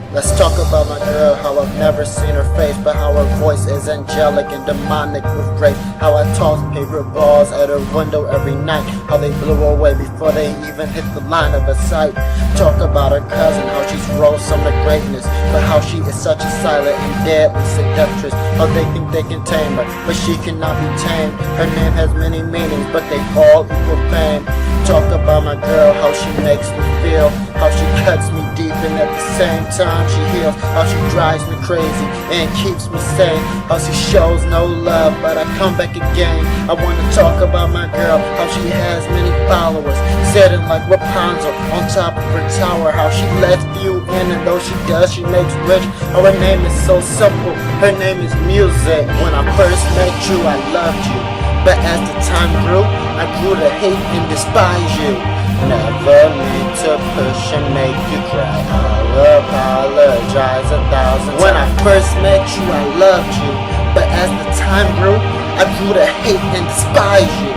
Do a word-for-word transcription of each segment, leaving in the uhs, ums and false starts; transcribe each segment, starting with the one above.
Let's talk about my girl, how I've never seen her face, but how her voice is angelic and demonic with grace. How I toss paper balls at her window every night, how they blew away before they even hit the line of her sight. Talk about her cousin, how she's rose from the greatness, but how she is such a silent and deadly seductress. How they think they can tame her, but she cannot be tamed. Her name has many meanings, but they all equal fame. Talk about my girl, how she makes me feel, how she cuts me deep and at the same time she heals, how she drives me crazy and keeps me sane, how she shows no love but I come back again. I want to talk about my girl, how she has many followers, sitting like Rapunzel on top of her tower, how she lets few in and though she does she makes rich. How her name is so simple, her name is music. When I first met you I loved you, but as the time grew I grew to hate and despise you. Never meant to push and make you cry, I'll apologize a thousand times. When I first met you I loved you, but as the time grew I grew to hate and despise you.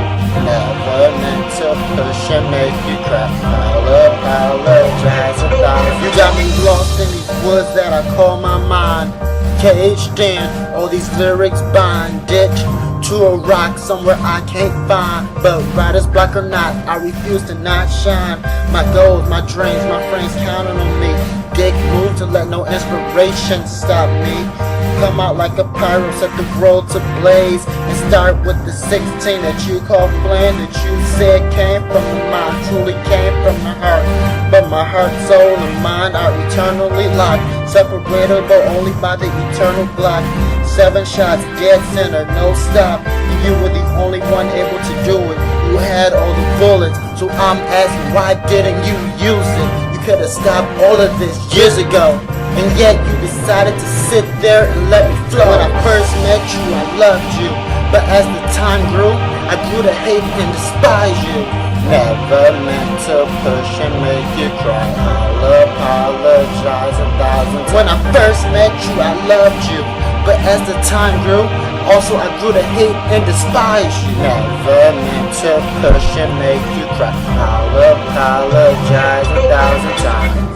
Never meant to push and make you cry, I'll apologize a thousand times. You got me lost in these woods that I call my mind, caged in all these lyrics bondage to a rock somewhere I can't find. But writer's block or not, I refuse to not shine. My goals, my dreams, my friends counting on me. Dick move to let no inspiration stop me. Come out like a pyro, set the world to blaze, and start with the sixteen that you call flame, that you said came from the mind, truly came from the heart. But my heart, soul, and mind are eternally locked, separatable only by the eternal block. Seven shots, dead center, no stop. You were the only one able to do it. You had all the bullets, so I'm asking, why didn't you use it? You could have stopped all of this years ago, and yet you decided to sit there and let me flow. When I first met you, I loved you, but as the time grew, I grew to hate and despise you. Never meant to push and make you cry, I'll apologize a thousand times. When I first met you, I loved you, but as the time grew, also I grew to hate and despise you. Never meant to push and make you cry, I'll apologize a thousand times.